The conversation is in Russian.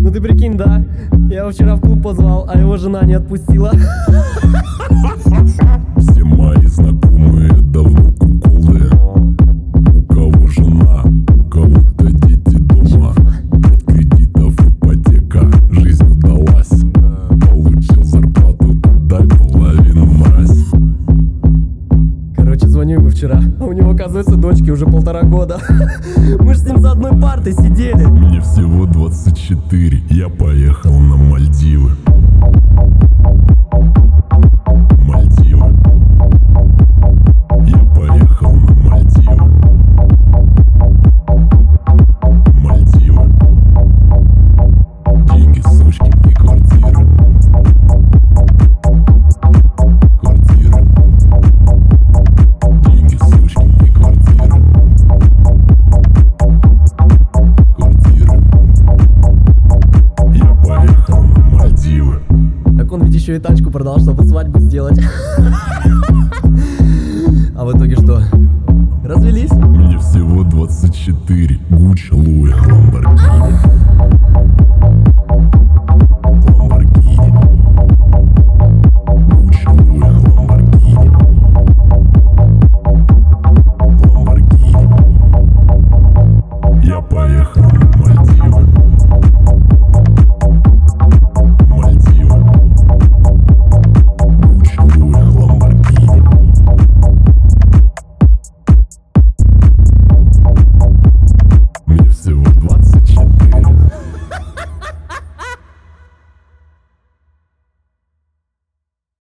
Ну ты прикинь, да? Я его вчера в клуб позвал, а его жена не отпустила. Все мои знакомые давно куколы. У кого жена, у кого-то дети дома. 5 кредитов, ипотека, жизнь удалась. Получил зарплату, отдай половину, мразь. Короче, звоню ему вчера, а у него, оказывается, дочке уже 1,5 года. Мы ж с ним за одной партой сидели. Мне всего 24, я поехал на Мальдивы. Мальдивы. Я поехал на Мальдивы. Мальдивы. Деньги, сучки и квартиры. Квартиры. Деньги, сучки и квартиры. Квартиры. Я поехал на Мальдивы. Так он ведь еще и тачку продал, чтобы свадьбу сделать. А в итоге что? Развелись? Мне всего 24, Гуччи, Луи, Ламборгини.